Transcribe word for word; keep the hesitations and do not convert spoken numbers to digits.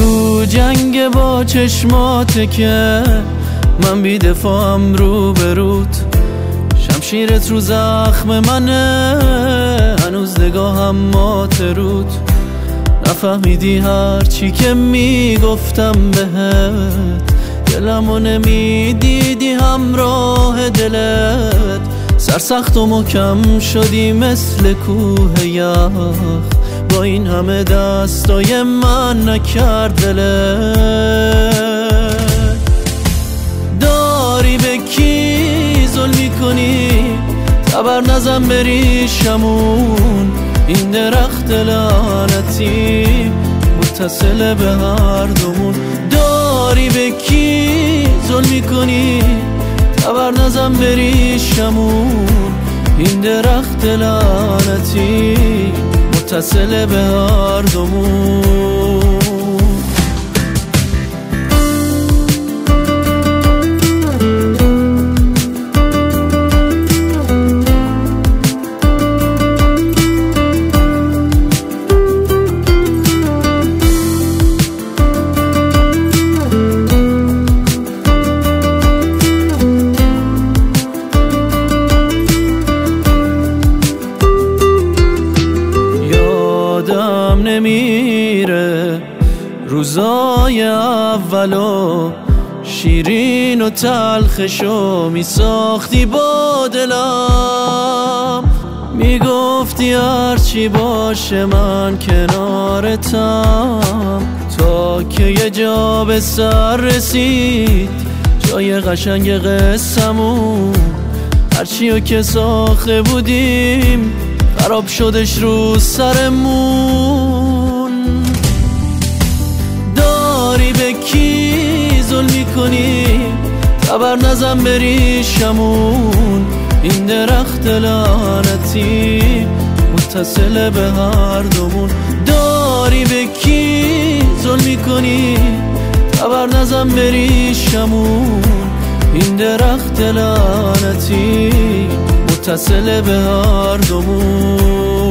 بگو جنگ با چشماته که من بی دفاعم رو بروت، شمشیرت رو زخم منه هنوز نگاهم مات رود. نفهمیدی هر چی که میگفتم بهت، دلمو نمیدیدی همراه دلت. سرسخت و محکم شدی مثل کوه یخ، با این همه دستای من نکرد دلت. داری به کی ظلم کنی؟ خبر نزن بریشمون، این درخت لعنتی متصل به هر دومون. داری به کی ظلم کنی؟ خبر نزن بریشمون، این درخت لعنتی متصل به هر دومون. نمیره روزای اولو، شیرین و تلخشو میساختی با دلم. میگفتی هرچی باشه من کنارتم، تا که یه جا به سر رسید جای قشنگ قصمون. هرچیو که ساخته بودیم خراب شدش رو سرمون. داری به کی ظلم کنی؟ خبر نزن بریشمون، این درخت لعنتی متصل به هر دومون. داری به کی ظلم کنی؟ خبر نزن بریشمون، این درخت لعنتی متصل به هر دومون.